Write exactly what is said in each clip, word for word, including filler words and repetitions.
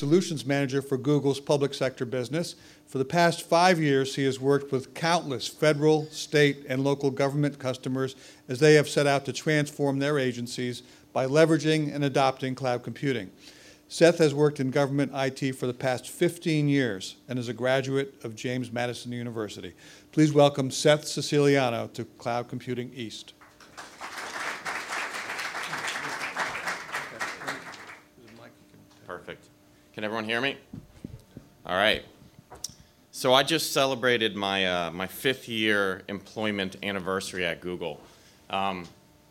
Solutions Manager for Google's public sector business. For the past five years, he has worked with countless federal, state, and local government customers as they have set out to transform their agencies by leveraging and adopting cloud computing. Seth has worked in government I T for the past fifteen years and is a graduate of James Madison University. Please welcome Seth Siciliano to Cloud Computing East. Perfect. Can everyone hear me? All right. So I just celebrated my, uh, my fifth year employment anniversary at Google. Um,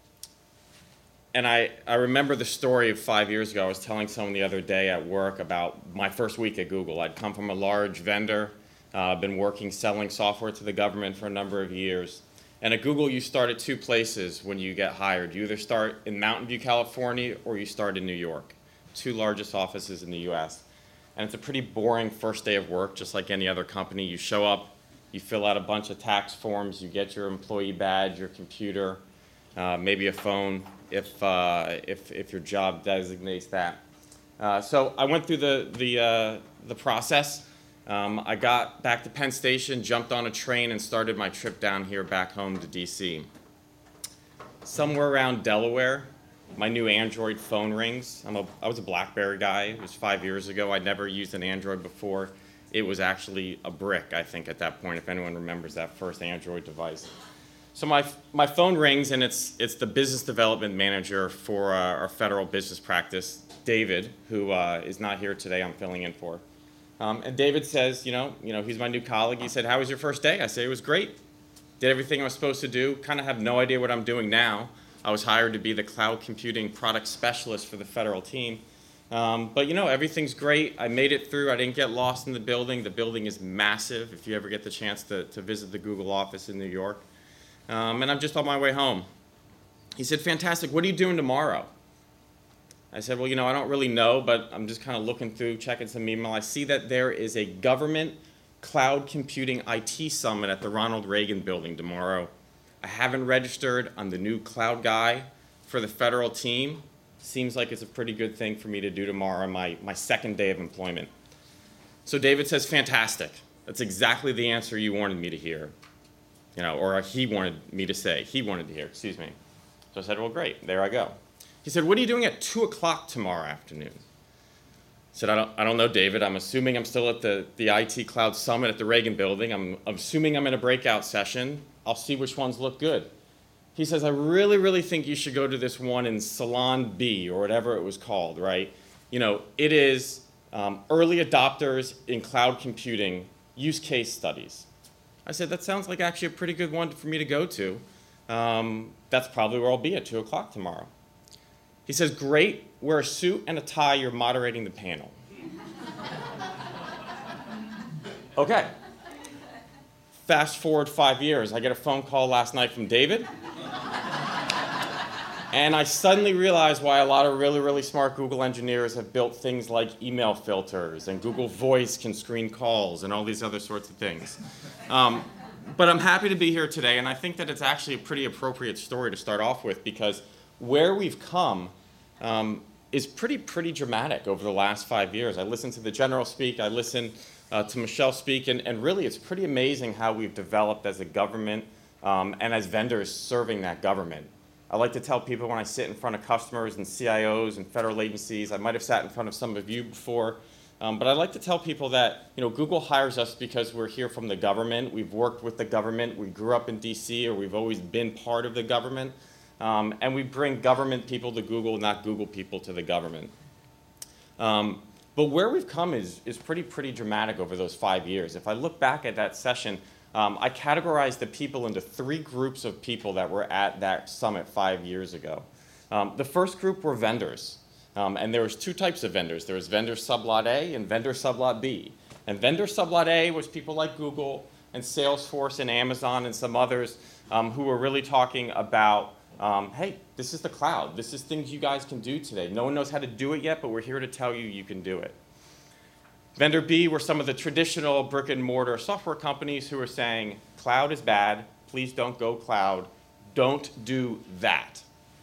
and I, I remember the story of five years ago. I was telling someone the other day at work about my first week at Google. I'd come from a large vendor, uh, been working selling software to the government for a number of years. And at Google, you start at two places when you get hired. You either start in Mountain View, California, or you start in New York. Two largest offices in the U S And it's a pretty boring first day of work, just like any other company. You show up, you fill out a bunch of tax forms, you get your employee badge, your computer, uh, maybe a phone if, uh, if, if your job designates that. Uh, so I went through the, the, uh, the process. Um, I got back to Penn Station, jumped on a train, and started my trip down here back home to D C. Somewhere around Delaware, my new Android phone rings. I'm a, I was a BlackBerry guy. It was five years ago. I'd never used an Android before. It was actually a brick, I think, at that point, if anyone remembers that first Android device. So my, my phone rings, and it's, it's the business development manager for uh, our federal business practice, David, who uh, is not here today. I'm filling in for. Um, and David says, you know, you know, he's my new colleague. He said, how was your first day? I said, it was great. Did everything I was supposed to do. Kind of have no idea what I'm doing now. I was hired to be the cloud computing product specialist for the federal team. Um, but you know, everything's great. I made it through. I didn't get lost in the building. The building is massive if you ever get the chance to, to visit the Google office in New York. Um, and I'm just on my way home. He said, fantastic, what are you doing tomorrow? I said, well, you know, I don't really know, but I'm just kind of looking through, checking some email. I see that there is a government cloud computing I T summit at the Ronald Reagan building tomorrow. I haven't registered. I'm the new cloud guy for the federal team. Seems like it's a pretty good thing for me to do tomorrow, my, my second day of employment. So David says, fantastic. That's exactly the answer you wanted me to hear. You know, or he wanted me to say. He wanted to hear, excuse me. So I said, well, great. There I go. He said, what are you doing at two o'clock tomorrow afternoon? I said, I don't, I don't know, David. I'm assuming I'm still at the, the I T Cloud Summit at the Reagan building. I'm, I'm assuming I'm in a breakout session. I'll see which ones look good. He says, I really, really think you should go to this one in Salon B, or whatever it was called, right? You know, it is um, early adopters in cloud computing use case studies. I said, that sounds like actually a pretty good one for me to go to. Um, that's probably where I'll be at two o'clock tomorrow. He says, great, wear a suit and a tie, you're moderating the panel. Okay. Fast forward five years, I get a phone call last night from David. And I suddenly realized why a lot of really, really smart Google engineers have built things like email filters, and Google Voice can screen calls, and all these other sorts of things. Um, but I'm happy to be here today, and I think that it's actually a pretty appropriate story to start off with, because where we've come um, is pretty, pretty dramatic over the last five years. I listened to the general speak, I listened uh, to Michelle speak, and, and really it's pretty amazing how we've developed as a government um, and as vendors serving that government. I like to tell people when I sit in front of customers and C I Os and federal agencies, I might have sat in front of some of you before, um, but I like to tell people that, you know, Google hires us because we're here from the government, we've worked with the government, we grew up in D C, or we've always been part of the government, um, and we bring government people to Google, not Google people to the government. Um, but where we've come is, is pretty, pretty dramatic over those five years. If I look back at that session, Um, I categorized the people into three groups of people that were at that summit five years ago. Um, the first group were vendors, um, and there was two types of vendors. There was vendor sublot A and vendor sublot B. And vendor sublot A was people like Google and Salesforce and Amazon and some others um, who were really talking about, um, hey, this is the cloud. This is things you guys can do today. No one knows how to do it yet, but we're here to tell you you can do it. Vendor B were some of the traditional brick and mortar software companies who were saying, cloud is bad, please don't go cloud, don't do that.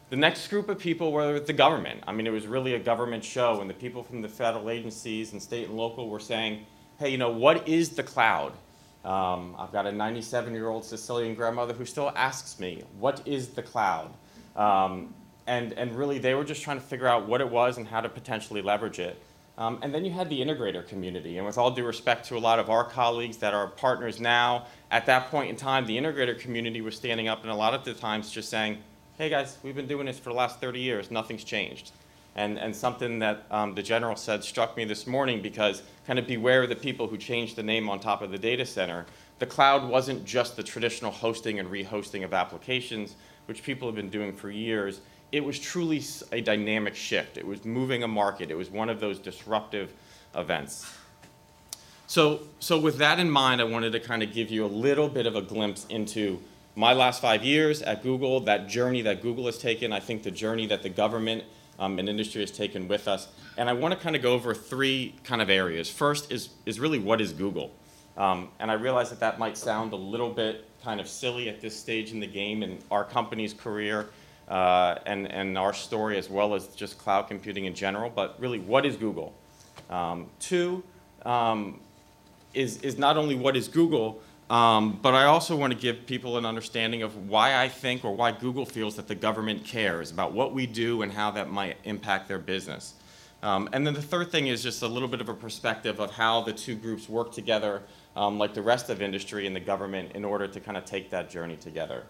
The next group of people were the government. I mean, it was really a government show, and the people from the federal agencies and state and local were saying, hey, you know, what is the cloud? Um, I've got a ninety-seven-year-old Sicilian grandmother who still asks me, what is the cloud? Um, and, and really, they were just trying to figure out what it was and how to potentially leverage it. Um, and then you had the integrator community. And with all due respect to a lot of our colleagues that are partners now, at that point in time, the integrator community was standing up and a lot of the times just saying, hey guys, we've been doing this for the last thirty years, nothing's changed. And, and something that um, the general said struck me this morning, because kind of beware of the people who changed the name on top of the data center. The cloud wasn't just the traditional hosting and rehosting of applications, which people have been doing for years. It was truly a dynamic shift. It was moving a market. It was one of those disruptive events. So, so with that in mind, I wanted to kind of give you a little bit of a glimpse into my last five years at Google, that journey that Google has taken, I think the journey that the government um, and industry has taken with us. And I want to kind of go over three kind of areas. First is, is really what is Google? Um, and I realize that that might sound a little bit kind of silly at this stage in the game in our company's career uh, and, and our story, as well as just cloud computing in general. But really, what is Google? Um, two um, is, is not only what is Google, Um, but I also want to give people an understanding of why I think, or why Google feels that the government cares about what we do and how that might impact their business. Um, and then the third thing is just a little bit of a perspective of how the two groups work together, um, like the rest of industry and the government, in order to kind of take that journey together.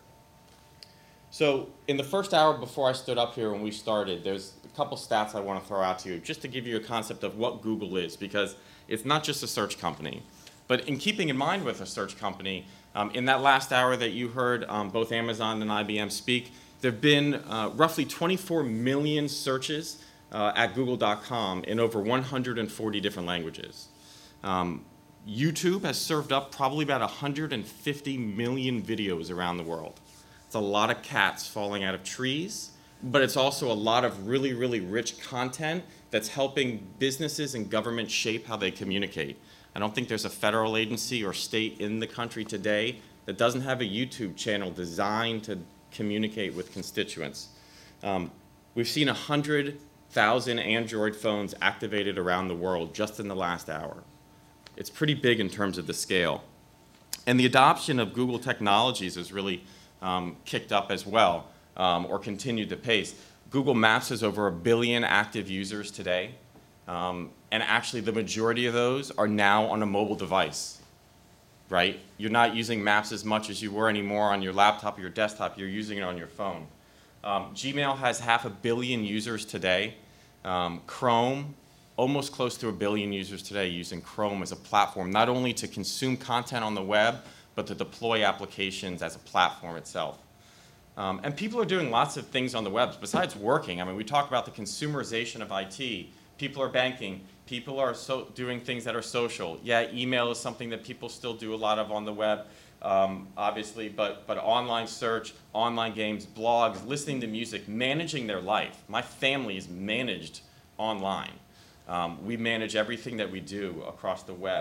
So in the first hour before I stood up here when we started, there's a couple stats I want to throw out to you, just to give you a concept of what Google is, because it's not just a search company. But in keeping in mind with a search company, um, in that last hour that you heard um, both Amazon and I B M speak, there have been uh, roughly twenty-four million searches uh, at google dot com in over one hundred forty different languages. Um, YouTube has served up probably about one hundred fifty million videos around the world. It's a lot of cats falling out of trees, but it's also a lot of really, really rich content that's helping businesses and government shape how they communicate. I don't think there's a federal agency or state in the country today that doesn't have a YouTube channel designed to communicate with constituents. Um, we've seen one hundred thousand Android phones activated around the world just in the last hour. It's pretty big in terms of the scale. And the adoption of Google technologies has really um, kicked up as well, um, or continued the pace. Google Maps has over a billion active users today. Um, and actually, the majority of those are now on a mobile device, right? You're not using Maps as much as you were anymore on your laptop or your desktop. You're using it on your phone. Um, Gmail has half a billion users today. Um, Chrome, almost close to a billion users today using Chrome as a platform, not only to consume content on the web, but to deploy applications as a platform itself. Um, and people are doing lots of things on the web besides working. I mean, we talk about the consumerization of I T. People are banking. People are so doing things that are social. Yeah, email is something that people still do a lot of on the web, um, obviously, but, but online search, online games, blogs, listening to music, managing their life. My family is managed online. Um, we manage everything that we do across the web.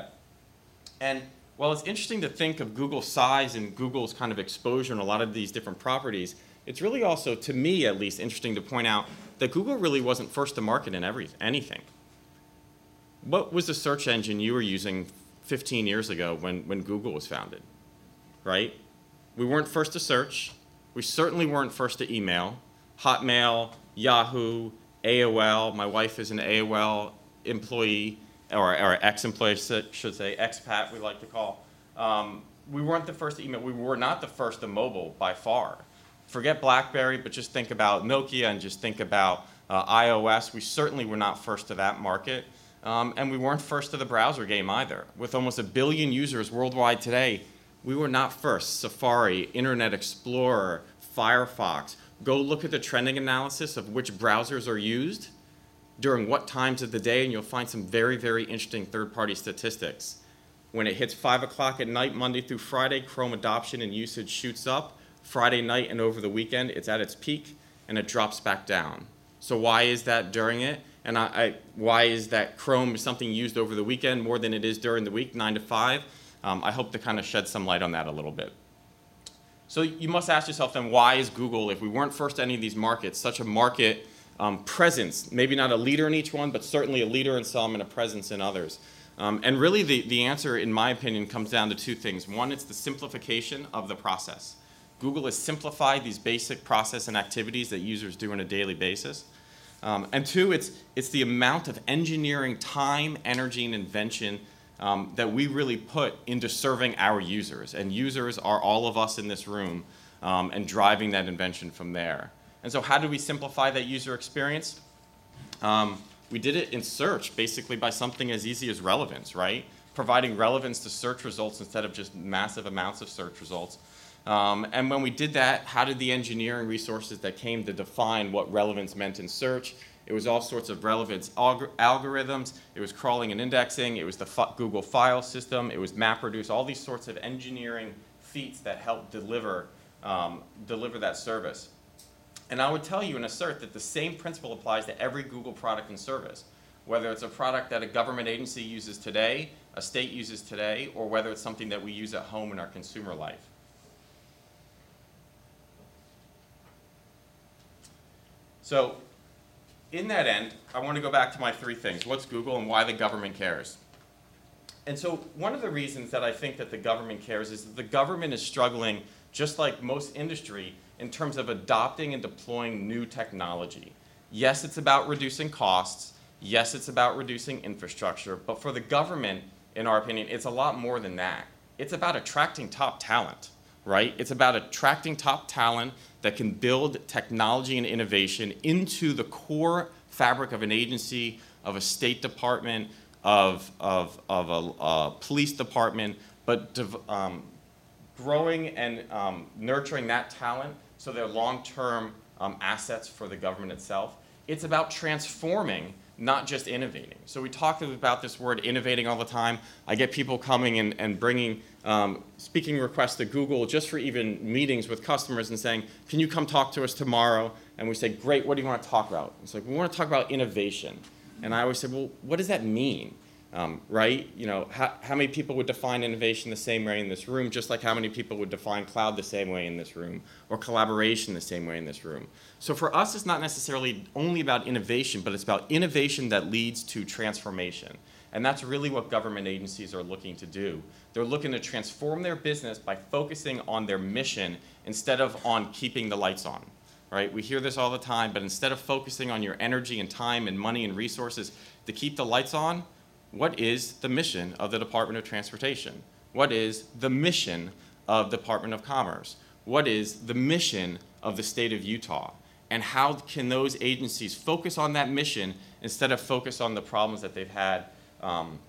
And while it's interesting to think of Google's size and Google's kind of exposure in a lot of these different properties, it's really also, to me at least, interesting to point out that Google really wasn't first to market in every, anything. What was the search engine you were using fifteen years ago when, when Google was founded, right? We weren't first to search. We certainly weren't first to email. Hotmail, Yahoo, A O L. My wife is an A O L employee, or, or ex-employee, should say, expat we like to call. Um, we weren't the first to email. We were not the first to mobile by far. Forget BlackBerry, but just think about Nokia and just think about uh, iOS. We certainly were not first to that market. Um, and we weren't first to the browser game either. With almost a billion users worldwide today, we were not first. Safari, Internet Explorer, Firefox. Go look at the trending analysis of which browsers are used during what times of the day, and you'll find some very, very interesting third-party statistics. When it hits five o'clock at night, Monday through Friday, Chrome adoption and usage shoots up. Friday night and over the weekend, it's at its peak, and it drops back down. So why is that during it? And I, I, why is that Chrome is something used over the weekend more than it is during the week, nine to five? Um, I hope to kind of shed some light on that a little bit. So you must ask yourself then, why is Google, if we weren't first to any of these markets, such a market um, presence, maybe not a leader in each one, but certainly a leader in some and a presence in others? Um, and really the, the answer, in my opinion, comes down to two things. One, it's the simplification of the process. Google has simplified these basic process and activities that users do on a daily basis. Um, and two, it's, it's the amount of engineering time, energy, and invention um, that we really put into serving our users. And users are all of us in this room um, and driving that invention from there. And so how do we simplify that user experience? Um, we did it in search, basically by something as easy as relevance, right? Providing relevance to search results instead of just massive amounts of search results. Um, and when we did that, how did the engineering resources that came to define what relevance meant in search? It was all sorts of relevance alg algorithms. It was crawling and indexing. It was the f Google file system. It was MapReduce, all these sorts of engineering feats that helped deliver, um, deliver that service. And I would tell you and assert that the same principle applies to every Google product and service, whether it's a product that a government agency uses today, a state uses today, or whether it's something that we use at home in our consumer life. So in that end, I want to go back to my three things. What's Google and why the government cares? And so one of the reasons that I think that the government cares is that the government is struggling, just like most industry, in terms of adopting and deploying new technology. Yes, it's about reducing costs. Yes, it's about reducing infrastructure. But for the government, in our opinion, it's a lot more than that. It's about attracting top talent, right? It's about attracting top talent that can build technology and innovation into the core fabric of an agency, of a State Department, of, of, of a, a police department, but um, growing and um, nurturing that talent so they're long-term um, assets for the government itself. It's about transforming, not just innovating. So we talk about this word innovating all the time. I get people coming and, and bringing um, speaking requests to Google just for even meetings with customers and saying, can you come talk to us tomorrow? And we say, great, what do you want to talk about? It's like, we want to talk about innovation. And I always say, well, what does that mean? Um, right? You know, how, how many people would define innovation the same way in this room, just like how many people would define cloud the same way in this room, or collaboration the same way in this room. So for us, it's not necessarily only about innovation, but it's about innovation that leads to transformation. And that's really what government agencies are looking to do. They're looking to transform their business by focusing on their mission instead of on keeping the lights on. Right? We hear this all the time, but instead of focusing on your energy and time and money and resources to keep the lights on, what is the mission of the Department of Transportation? What is the mission of the Department of Commerce? What is the mission of the state of Utah? And how can those agencies focus on that mission instead of focus on the problems that they've had um,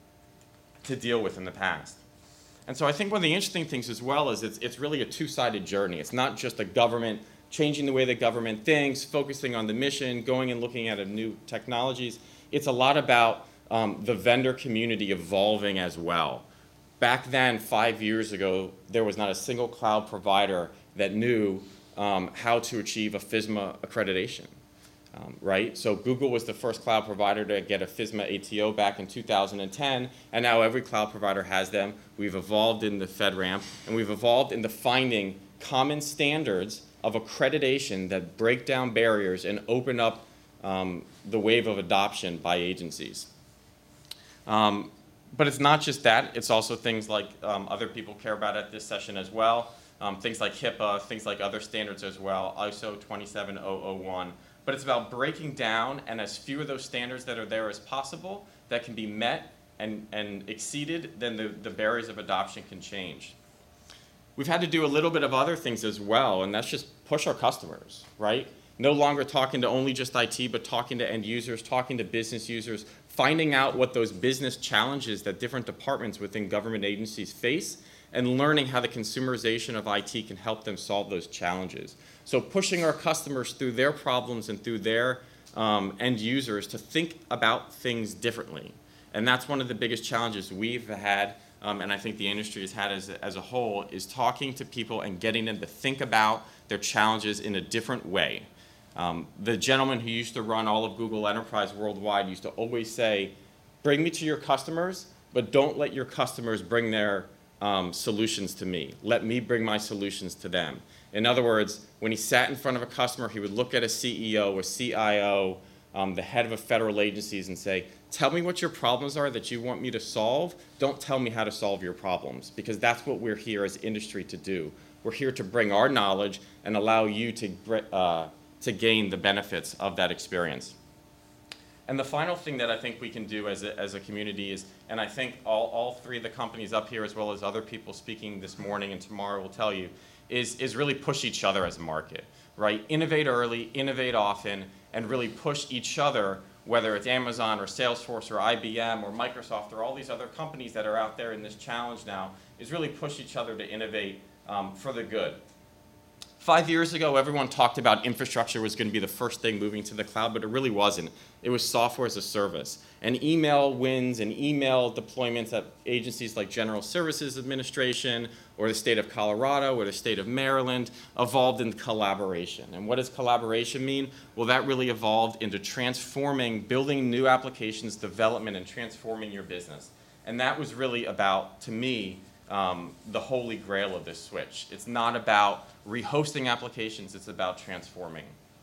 to deal with in the past? And so I think one of the interesting things as well is it's, it's really a two-sided journey. It's not just a government changing the way the government thinks, focusing on the mission, going and looking at new technologies. It's a lot about Um, the vendor community evolving as well. Back then, five years ago, there was not a single cloud provider that knew um, how to achieve a FISMA accreditation, um, right? So Google was the first cloud provider to get a FISMA A T O back in two thousand ten, and now every cloud provider has them. We've evolved in the FedRAMP, and we've evolved into finding common standards of accreditation that break down barriers and open up um, the wave of adoption by agencies. Um, but it's not just that, it's also things like um, other people care about at this session as well, um, things like HIPAA, things like other standards as well, I S O twenty-seven thousand one. But it's about breaking down and as few of those standards that are there as possible that can be met and, and exceeded, then the, the barriers of adoption can change. We've had to do a little bit of other things as well, and that's just push our customers, right? No longer talking to only just I T, but talking to end users, talking to business users, finding out what those business challenges that different departments within government agencies face, and learning how the consumerization of I T can help them solve those challenges. So pushing our customers through their problems and through their um, end users to think about things differently. And that's one of the biggest challenges we've had, um, and I think the industry has had as a, as a whole, is talking to people and getting them to think about their challenges in a different way. Um, the gentleman who used to run all of Google Enterprise worldwide used to always say, bring me to your customers, but don't let your customers bring their um, solutions to me. Let me bring my solutions to them. In other words, when he sat in front of a customer, he would look at a C E O, a C I O, um, the head of a federal agencies and say, tell me what your problems are that you want me to solve. Don't tell me how to solve your problems, because that's what we're here as industry to do. We're here to bring our knowledge and allow you to, uh, to gain the benefits of that experience. And the final thing that I think we can do as a, as a community is, and I think all, all three of the companies up here, as well as other people speaking this morning and tomorrow will tell you, is, is really push each other as a market, right? Innovate early, innovate often, and really push each other, whether it's Amazon or Salesforce or I B M or Microsoft or all these other companies that are out there in this challenge now, is really push each other to innovate um, for the good. Five years ago, everyone talked about infrastructure was going to be the first thing moving to the cloud, but it really wasn't. It was software as a service. And email wins and email deployments at agencies like General Services Administration or the state of Colorado or the state of Maryland evolved in collaboration. And what does collaboration mean? Well, that really evolved into transforming, building new applications, development, and transforming your business. And that was really about, to me, Um, the holy grail of this switch. It's not about rehosting applications, it's about transforming.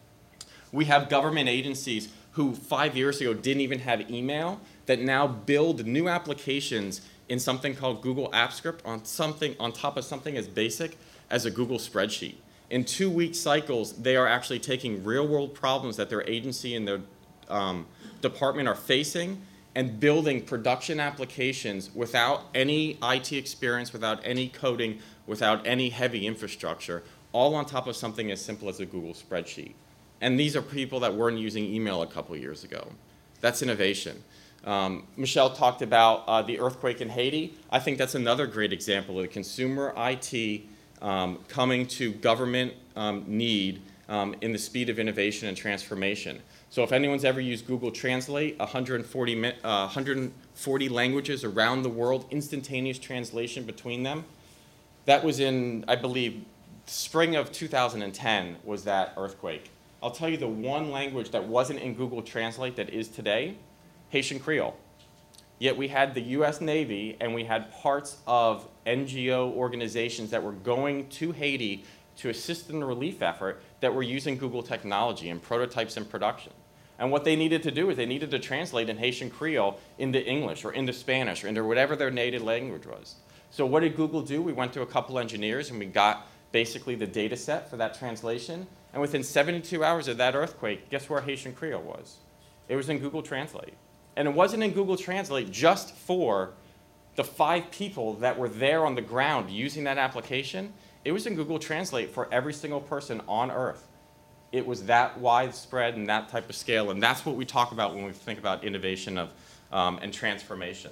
We have government agencies who five years ago didn't even have email that now build new applications in something called Google Apps Script on something on top of something as basic as a Google spreadsheet. In two-week cycles, they are actually taking real-world problems that their agency and their um, department are facing and building production applications without any I T experience, without any coding, without any heavy infrastructure, all on top of something as simple as a Google spreadsheet. And these are people that weren't using email a couple years ago. That's innovation. Um, Michelle talked about uh, the earthquake in Haiti. I think that's another great example of the consumer I T um, coming to government um, need um, in the speed of innovation and transformation. So if anyone's ever used Google Translate, one hundred forty, uh, one hundred forty languages around the world, instantaneous translation between them, that was in, I believe, spring of two thousand ten was that earthquake. I'll tell you the one language that wasn't in Google Translate that is today, Haitian Creole. Yet we had the U S Navy and we had parts of N G O organizations that were going to Haiti to assist in the relief effort that were using Google technology and prototypes in production. And what they needed to do is they needed to translate in Haitian Creole into English or into Spanish or into whatever their native language was. So what did Google do? We went to a couple engineers and we got basically the data set for that translation. And within seventy-two hours of that earthquake, guess where Haitian Creole was? It was in Google Translate. And it wasn't in Google Translate just for the five people that were there on the ground using that application. It was in Google Translate for every single person on Earth. It was that widespread and that type of scale, and that's what we talk about when we think about innovation of, um, and transformation.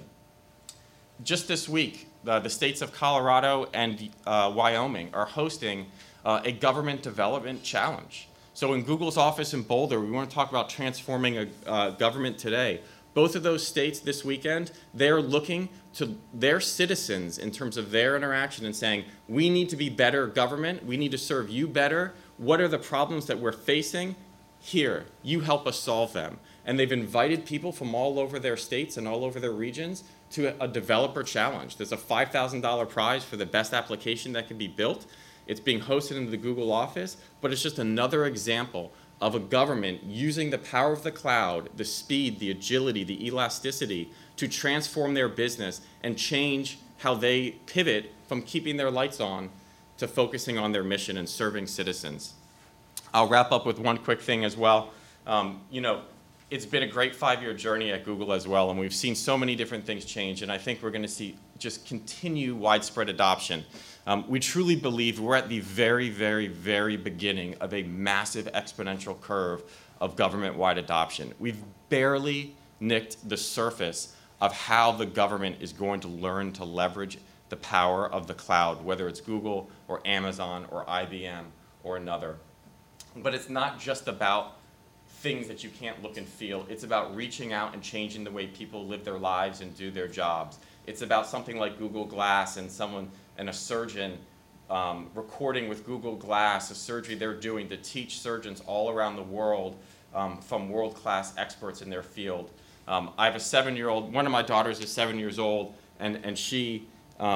Just this week, the, the states of Colorado and uh, Wyoming are hosting uh, a government development challenge. So in Google's office in Boulder, we want to talk about transforming a uh, government today. Both of those states this weekend, they're looking to their citizens in terms of their interaction and saying, we need to be better government, we need to serve you better. What are the problems that we're facing? Here, you help us solve them. And they've invited people from all over their states and all over their regions to a, a developer challenge. There's a five thousand dollar prize for the best application that can be built. It's being hosted in the Google office, but it's just another example of a government using the power of the cloud, the speed, the agility, the elasticity to transform their business and change how they pivot from keeping their lights on to focusing on their mission and serving citizens. I'll wrap up with one quick thing as well. Um, you know, it's been a great five-year journey at Google as well, and we've seen so many different things change, and I think we're going to see just continue widespread adoption. Um, we truly believe we're at the very, very, very beginning of a massive exponential curve of government-wide adoption. We've barely nicked the surface of how the government is going to learn to leverage the power of the cloud, whether it's Google or Amazon or I B M or another. But it's not just about things that you can't look and feel. It's about reaching out and changing the way people live their lives and do their jobs. It's about something like Google Glass and someone and a surgeon um, recording with Google Glass a surgery they're doing to teach surgeons all around the world um, from world-class experts in their field. Um, I have a seven-year-old, one of my daughters is seven years old, and, and she um,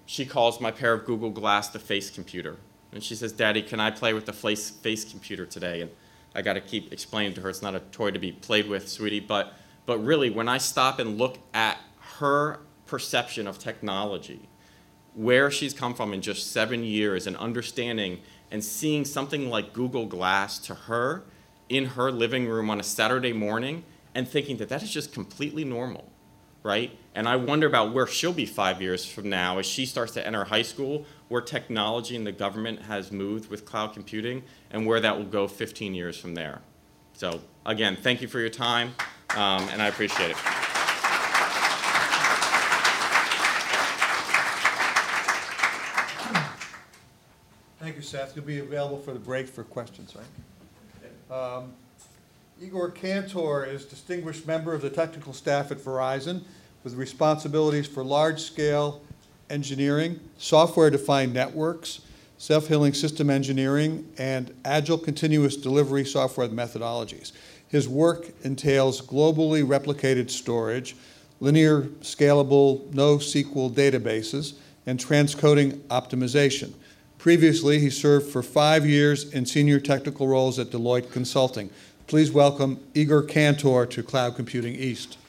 she calls my pair of Google Glass the face computer. And she says, Daddy, can I play with the face, face computer today? And I got to keep explaining to her it's not a toy to be played with, sweetie. But, but really, when I stop and look at her perception of technology, where she's come from in just seven years and understanding and seeing something like Google Glass to her in her living room on a Saturday morning and thinking that that is just completely normal, right? And I wonder about where she'll be five years from now as she starts to enter high school, where technology and the government has moved with cloud computing, and where that will go fifteen years from there. So again, thank you for your time, um, and I appreciate it. Thank you, Seth. You'll be available for the break for questions, right? Um, Igor Cantor is distinguished member of the technical staff at Verizon with responsibilities for large-scale engineering, software-defined networks, self-healing system engineering, and agile continuous delivery software methodologies. His work entails globally replicated storage, linear scalable NoSQL databases, and transcoding optimization. Previously, he served for five years in senior technical roles at Deloitte Consulting. Please welcome Igor Cantor to Cloud Computing East.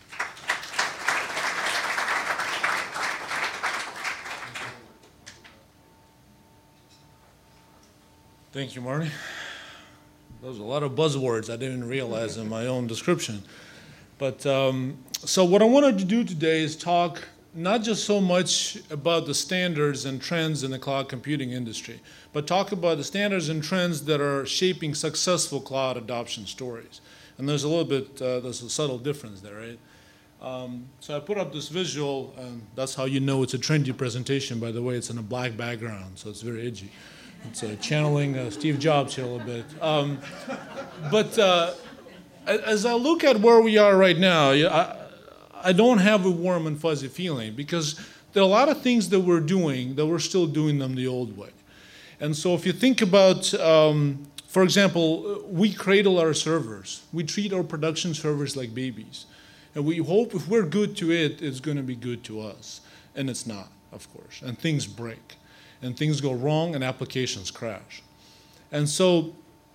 Thank you, Marty. Those are a lot of buzzwords I didn't realize in my own description. But um, so what I wanted to do today is talk not just so much about the standards and trends in the cloud computing industry, but talk about the standards and trends that are shaping successful cloud adoption stories. And there's a little bit, uh, there's a subtle difference there, right? Um, so I put up this visual, and that's how you know it's a trendy presentation. By the way, it's in a black background, so it's very edgy. It's uh, channeling uh, Steve Jobs here a little bit. Um, but uh, as I look at where we are right now, I, I don't have a warm and fuzzy feeling, because there are a lot of things that we're doing that we're still doing them the old way. And so if you think about, um, for example, we cradle our servers. We treat our production servers like babies. And we hope if we're good to it, it's going to be good to us. And it's not, of course. And things break. And things go wrong, and applications crash. And so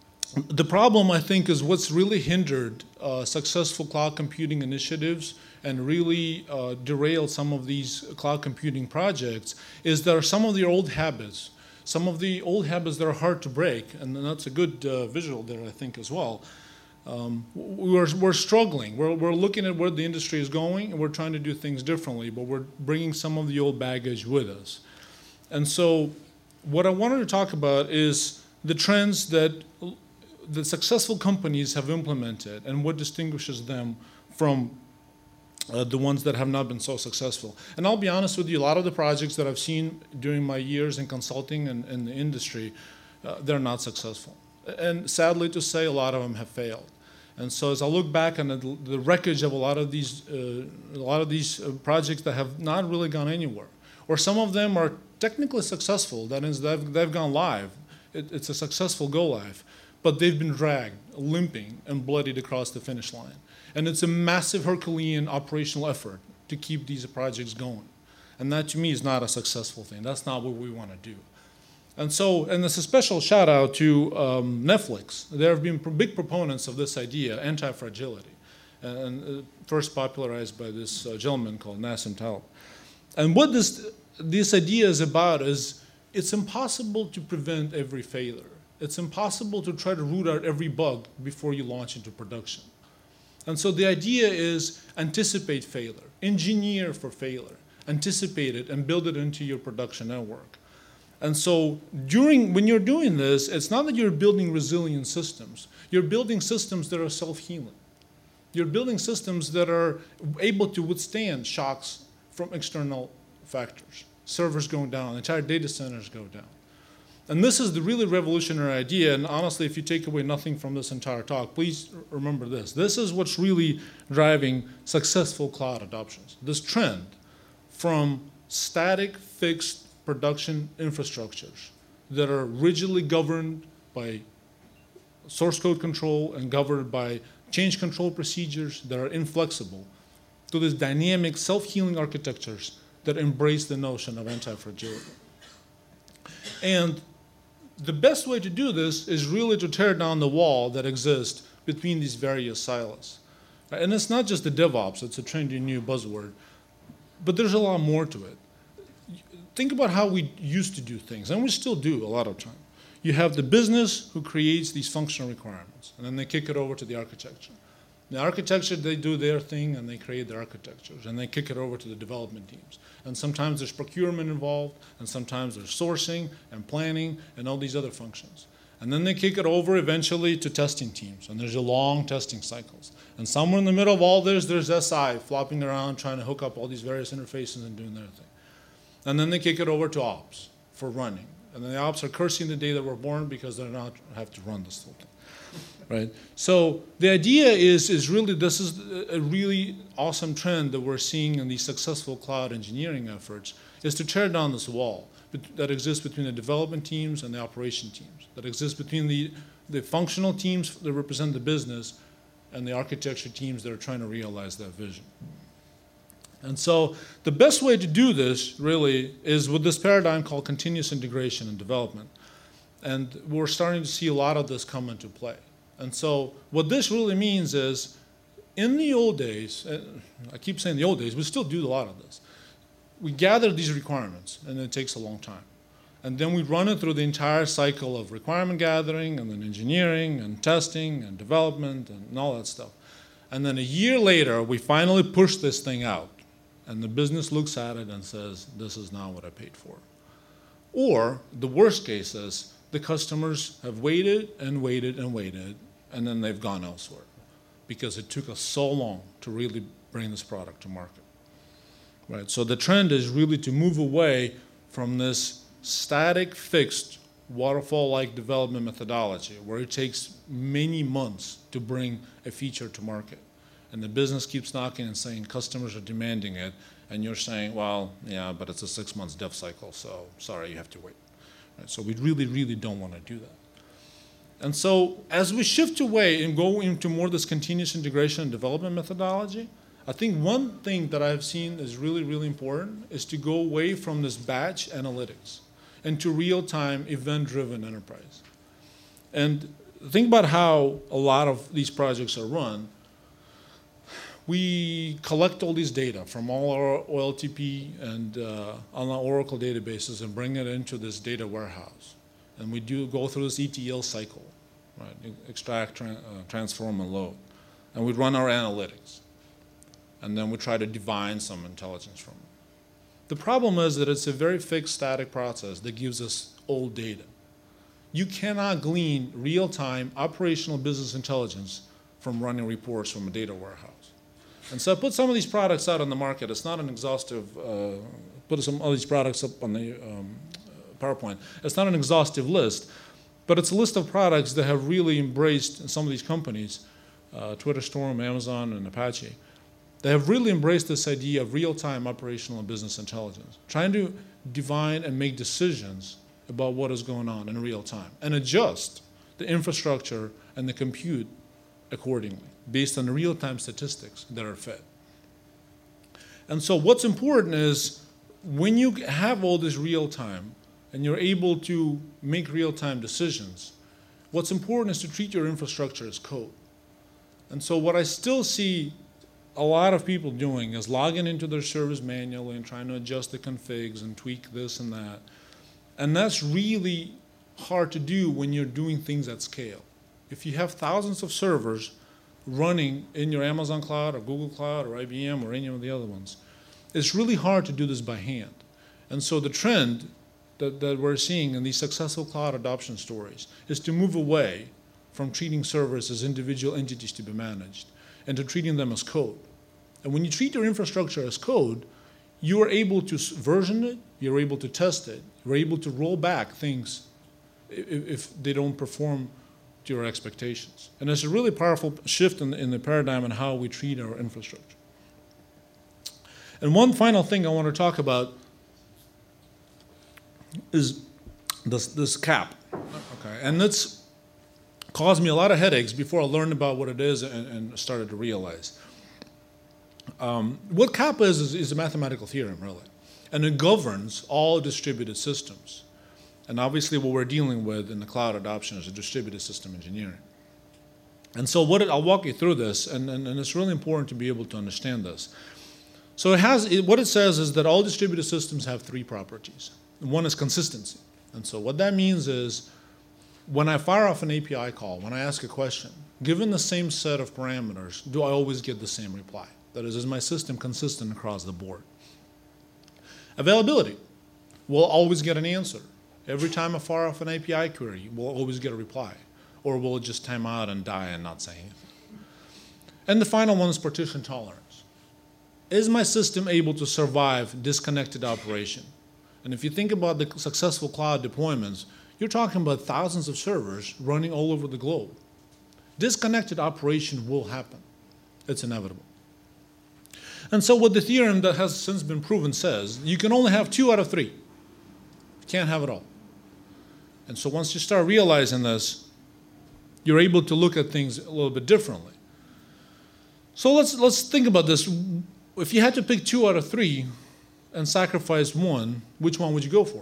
the problem, I think, is what's really hindered uh, successful cloud computing initiatives and really uh, derailed some of these cloud computing projects is there are some of the old habits, some of the old habits that are hard to break, and that's a good uh, visual there, I think, as well. Um, we're, we're struggling. We're, we're looking at where the industry is going, and we're trying to do things differently, but we're bringing some of the old baggage with us. And so what I wanted to talk about is the trends that the successful companies have implemented and what distinguishes them from uh, the ones that have not been so successful. And I'll be honest with you, a lot of the projects that I've seen during my years in consulting and in the industry, uh, they're not successful. And sadly to say, a lot of them have failed. And so as I look back on the, the wreckage of a lot of these, uh, a lot of these uh, projects that have not really gone anywhere, or some of them are technically successful, that is, they've, they've gone live. It, it's a successful go live. But they've been dragged, limping, and bloodied across the finish line. And it's a massive Herculean operational effort to keep these projects going. And that, to me, is not a successful thing. That's not what we want to do. And so, and it's a special shout out to um, Netflix. There have been big proponents of this idea, anti-fragility, and uh, first popularized by this uh, gentleman called Nassim Taleb. And what this, this idea is about is it's impossible to prevent every failure. It's impossible to try to root out every bug before you launch into production. And so the idea is anticipate failure, engineer for failure, anticipate it, and build it into your production network. And so during, when you're doing this, it's not that you're building resilient systems. You're building systems that are self-healing. You're building systems that are able to withstand shocks from external factors. Servers going down, entire data centers go down. And this is the really revolutionary idea, and honestly, if you take away nothing from this entire talk, please remember this. This is what's really driving successful cloud adoptions. This trend from static, fixed production infrastructures that are rigidly governed by source code control and governed by change control procedures that are inflexible, to these dynamic, self-healing architectures that embrace the notion of anti-fragility. And the best way to do this is really to tear down the wall that exists between these various silos. And it's not just the DevOps, it's a trendy new buzzword, but there's a lot more to it. Think about how we used to do things, and we still do a lot of time. You have the business who creates these functional requirements, and then they kick it over to the architecture. The architecture, they do their thing, and they create their architectures, and they kick it over to the development teams. And sometimes there's procurement involved, and sometimes there's sourcing and planning and all these other functions. And then they kick it over eventually to testing teams, and there's a long testing cycles. And somewhere in the middle of all this, there's S I flopping around trying to hook up all these various interfaces and doing their thing. And then they kick it over to ops for running. And then the ops are cursing the day that we're born because they don't have to run this whole thing. Right? So the idea is, is really, this is a really awesome trend that we're seeing in these successful cloud engineering efforts, is to tear down this wall that exists between the development teams and the operation teams, that exists between the, the functional teams that represent the business and the architecture teams that are trying to realize that vision. And so the best way to do this, really, is with this paradigm called continuous integration and development. And we're starting to see a lot of this come into play. And so what this really means is, in the old days, I keep saying the old days, we still do a lot of this. We gather these requirements, and it takes a long time. And then we run it through the entire cycle of requirement gathering, and then engineering, and testing, and development, and all that stuff. And then a year later, we finally push this thing out. And the business looks at it and says, this is not what I paid for. Or the worst case is the customers have waited and waited and waited, and then they've gone elsewhere because it took us so long to really bring this product to market. Right? So the trend is really to move away from this static, fixed, waterfall-like development methodology where it takes many months to bring a feature to market. And the business keeps knocking and saying customers are demanding it, and you're saying, well, yeah, but it's a six months dev cycle, so sorry, you have to wait. Right? So we really, really don't want to do that. And so as we shift away and go into more this continuous integration and development methodology, I think one thing that I've seen is really, really important is to go away from this batch analytics and to real-time event-driven enterprise. And think about how a lot of these projects are run. We collect all these data from all our O L T P and uh, on our Oracle databases and bring it into this data warehouse. And we do go through this E T L cycle, right? Extract, tra uh, transform, and load. And we run our analytics. And then we try to divine some intelligence from it. The problem is that it's a very fixed, static process that gives us old data. You cannot glean real-time operational business intelligence from running reports from a data warehouse. And so I put some of these products out on the market. It's not an exhaustive, uh, put some of these products up on the um, PowerPoint. It's not an exhaustive list, but it's a list of products that have really embraced some of these companies, uh, Twitter Storm, Amazon, and Apache. They have really embraced this idea of real-time operational and business intelligence, trying to divine and make decisions about what is going on in real time and adjust the infrastructure and the compute accordingly, based on the real-time statistics that are fed. And so what's important is when you have all this real-time and you're able to make real-time decisions, what's important is to treat your infrastructure as code. And so what I still see a lot of people doing is logging into their service manually and trying to adjust the configs and tweak this and that. And that's really hard to do when you're doing things at scale. If you have thousands of servers running in your Amazon Cloud or Google Cloud or I B M or any of the other ones, it's really hard to do this by hand. And so the trend that, that we're seeing in these successful cloud adoption stories is to move away from treating servers as individual entities to be managed and to treating them as code. And when you treat your infrastructure as code, you are able to version it, you're able to test it, you're able to roll back things if, if they don't perform to your expectations. And it's a really powerful shift in, in the paradigm and how we treat our infrastructure. And one final thing I want to talk about is this, this cap. Okay, and that's caused me a lot of headaches before I learned about what it is and, and started to realize. Um, what kappa is, is is a mathematical theorem, really. and it governs all distributed systems. And obviously what we're dealing with in the cloud adoption is a distributed system engineering. And so what it, I'll walk you through this, and, and, and it's really important to be able to understand this. So it has, it, what it says is that all distributed systems have three properties. One is consistency. And so what that means is when I fire off an A P I call, when I ask a question, given the same set of parameters, do I always get the same reply? That is, is my system consistent across the board? Availability. We'll always get an answer. Every time I fire off an A P I query, we'll always get a reply. Or we'll just time out and die and not say anything. And the final one is partition tolerance. Is my system able to survive disconnected operation? And if you think about the successful cloud deployments, you're talking about thousands of servers running all over the globe. Disconnected operation will happen. It's inevitable. And so what the theorem that has since been proven says, you can only have two out of three. You can't have it all. And so once you start realizing this, you're able to look at things a little bit differently. So let's, let's think about this. If you had to pick two out of three and sacrifice one, which one would you go for?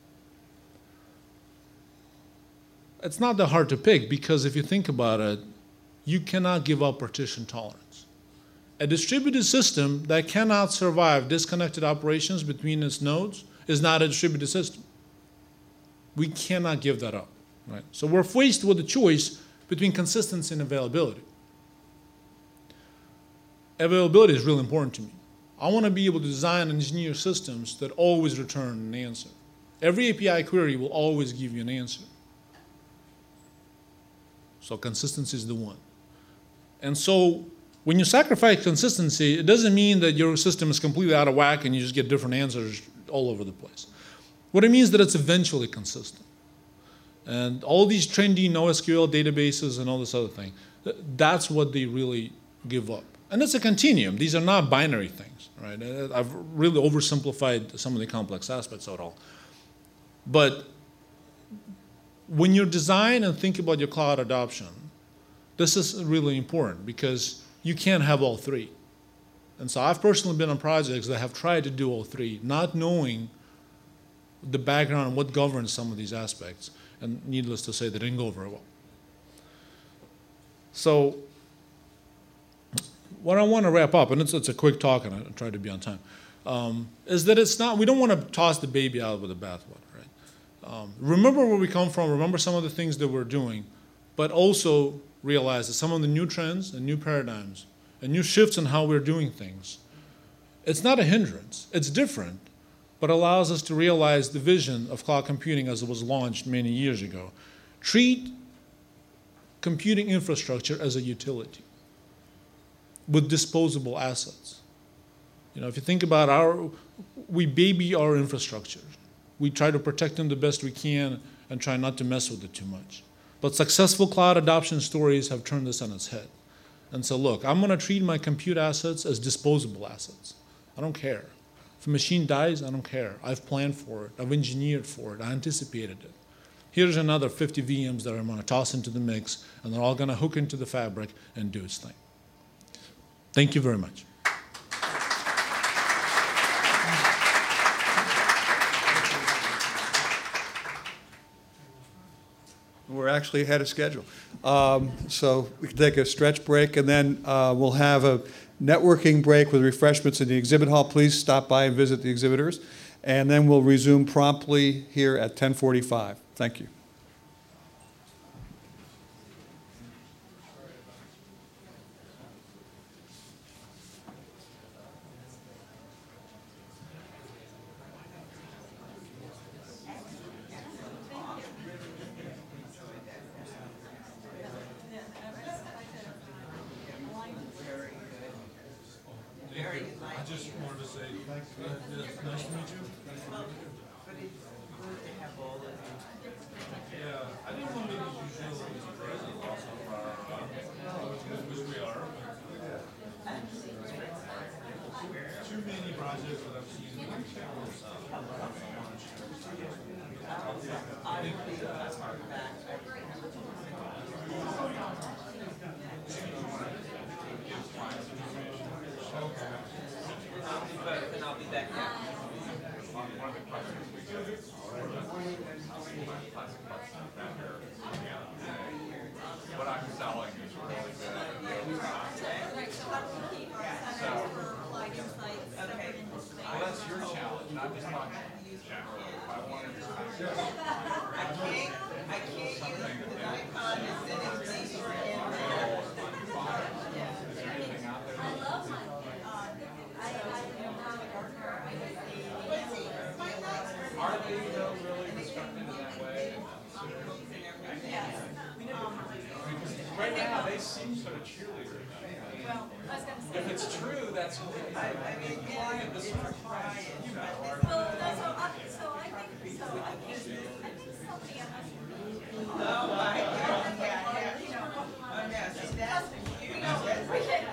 It's not that hard to pick, because if you think about it, you cannot give up partition tolerance. A distributed system that cannot survive disconnected operations between its nodes is not a distributed system. We cannot give that up, right? So we're faced with a choice between consistency and availability. Availability is really important to me. I want to be able to design and engineer systems that always return an answer. Every A P I query will always give you an answer. So consistency is the one. And so when you sacrifice consistency, it doesn't mean that your system is completely out of whack and you just get different answers all over the place. What it means is that it's eventually consistent. And all these trendy NoSQL databases and all this other thing, that's what they really give up. And it's a continuum. These are not binary things, right? I've really oversimplified some of the complex aspects of it all. But when you design and think about your cloud adoption, this is really important because you can't have all three. And so I've personally been on projects that have tried to do all three, not knowing the background and what governs some of these aspects. And needless to say, they didn't go very well. So what I want to wrap up, and it's, it's a quick talk, and I try to be on time, um, is that it's not, we don't want to toss the baby out with the bathwater, right? Um, remember where we come from, remember some of the things that we're doing, but also realize that some of the new trends and new paradigms and new shifts in how we're doing things, it's not a hindrance, it's different, but allows us to realize the vision of cloud computing as it was launched many years ago. Treat computing infrastructure as a utility with disposable assets. You know, if you think about our, we baby our infrastructure. We try to protect them the best we can and try not to mess with it too much. But successful cloud adoption stories have turned this on its head. And so look, I'm gonna treat my compute assets as disposable assets. I don't care. If a machine dies, I don't care. I've planned for it, I've engineered for it, I anticipated it. Here's another fifty V Ms that I'm gonna toss into the mix, and they're all gonna hook into the fabric and do its thing. Thank you very much. We're actually ahead of schedule. Um, so we can take a stretch break, and then uh, we'll have a networking break with refreshments in the exhibit hall. Please stop by and visit the exhibitors. And then we'll resume promptly here at ten forty-five. Thank you. I just wanted to say, nice to meet you. Yeah, I didn't want to make it usual surprises also for our, which we are. Too many projects that I've seen. And I'll be back now. plastic butts not that here at the end of the day. What I'm selling is really good at the other side. So, well, that's your challenge, and I'm just talking generally. If I wanted to kind of go I can't, I can't use the icon to send it to you in there. is there anything out there? I love my, uh, I, I am not a gardener, I just see. But see, my nice person. Are they though really constructed in that way? Yes. Because right now, they seem sort of cheerleader. Well, I was gonna say. If it's true, that's great. I, I mean, Client, it's this a sort of try client, it, you but know, this. are- Well, no, so I, so I think, so I think, I think somebody else. Oh, my God, yeah, yeah. You know, oh, yeah, see, that's, you know, that's. We can't.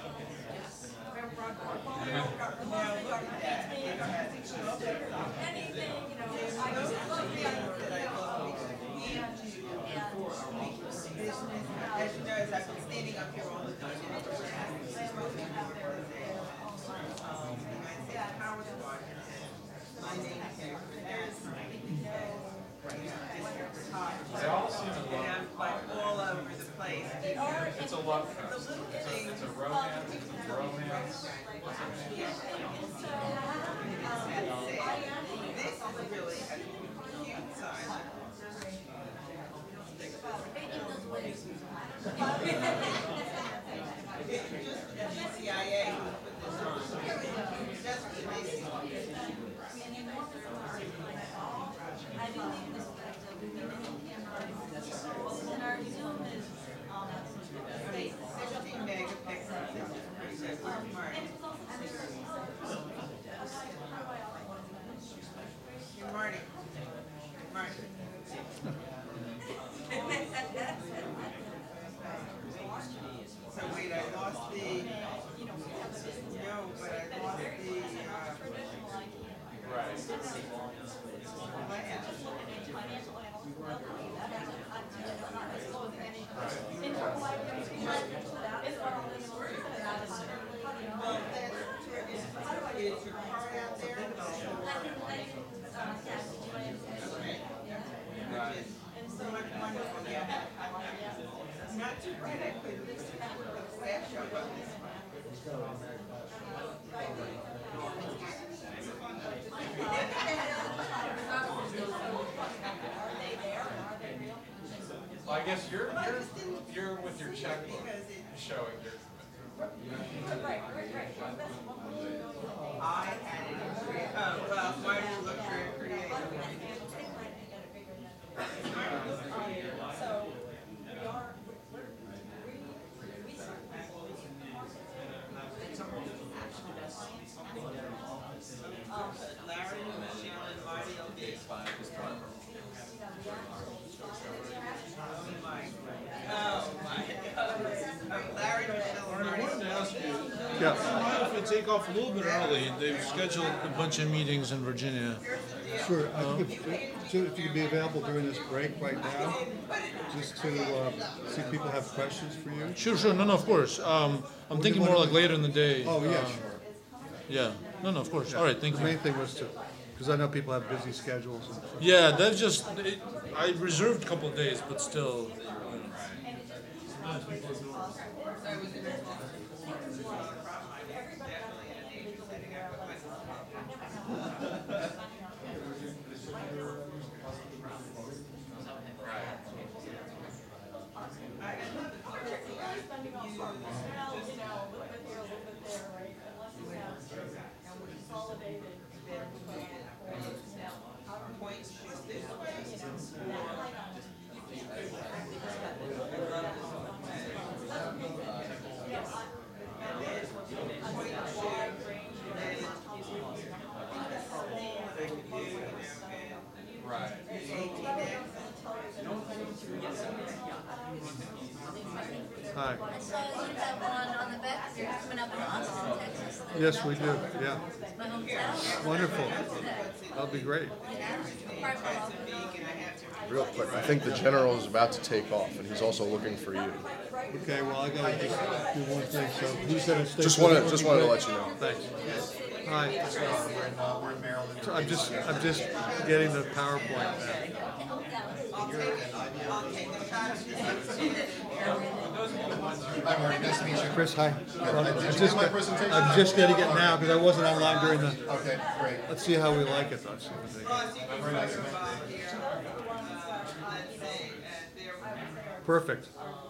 Anything, you know, I just love the idea of as you know, as I've been standing up here all the time, and it's just, I'm moving out there as a, um, I say Howard Squad. My name is Sarah They all seem to and love. I'm like all over the place. It's a love fest. It's a, it's a romance. It's a romance. This is really a cute sign. It's just the G C I A who put this on. That's what it makes it. I believe this and our Zoom is um Fifteen megapixels, this is pretty good, where's Mark? Hey, Marty. Marty. So wait, I lost the, no, but I lost the, uh, Right. plan. Well, that's, is, is your car out there? Which is so much wonderful, yeah. Not too bright, I couldn't, the flash show up this Well, I guess you're you're you're with your checkbook showing your. I had it in creative. Oh, well, why do you look very creative? So we are, we Larry, Michelle, and Marty will be. Oh my, oh my God. Oh, Larry, Michelle, and I Marty. wanted to ask you, Yeah, if we take off a little bit early, they've scheduled a bunch of meetings in Virginia. sure. I think if, so if you could be available during this break right now, just to uh, see if people have questions for you. Sure, sure, no, no, of course. Um, I'm do thinking you more wanna- like later in the day. Oh, yeah, Uh, sure. Yeah, no, no, of course. All right, thank The you. main thing was to, because I know people have busy schedules. and- Yeah, that's just, it, I reserved a couple of days, but still. Points this way. Right. Hi. I saw you have one on the back, you're coming up in Austin, Texas. Yes, we do, yeah. My hometown. Wonderful. That'll be great. Yeah. Part of all. Real quick, I think the general is about to take off, and he's also looking for you. Okay, well, I gotta just do one thing, so you said it's. Just wanted, just wanted to let you know. Thanks. Hi. We're in, uh, we're in Maryland. I'm just, I'm just getting the PowerPoint now. I'll take it, I'll take the shot. Hi, Marty. Nice to meet you. Chris, hi. Well, Did I'm you just, get my get- presentation? I'm just getting it now because I wasn't online during the, Okay, great. let's see how we like it. Let's see what they- Plus, you can put your Bob here, uh, on thing, and there. Perfect.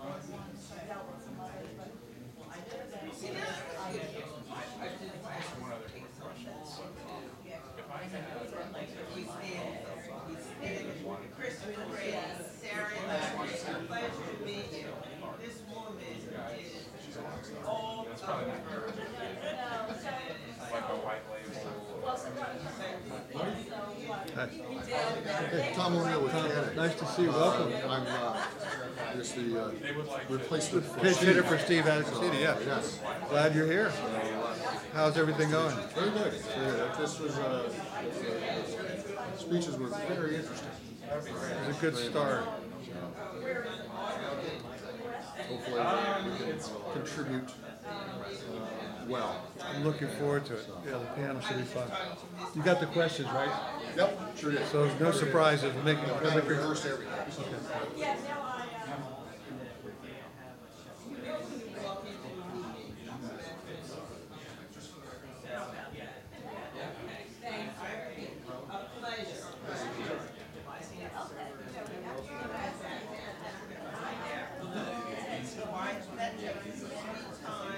We stand, we stand. Christopher Gray, Sarah, it's a pleasure to meet you. This woman is all of her. Like a white label. Hi. Hey, Tom O'Neill with Canada. Nice to see you. Welcome. I'm, uh, just the, uh, replacement for Pitch Steve. hitter for Steve Adicini, yeah. Yes. Glad you're here. How's everything going? Very good, very good. This was, uh, the speeches were very interesting. It was a good start. Hopefully, we can contribute, uh, well. I'm looking forward to it. Yeah, the panel should be fun. You got the questions, right? Yep, sure did. So no surprises. We're making, we're I making, rehearsed everything.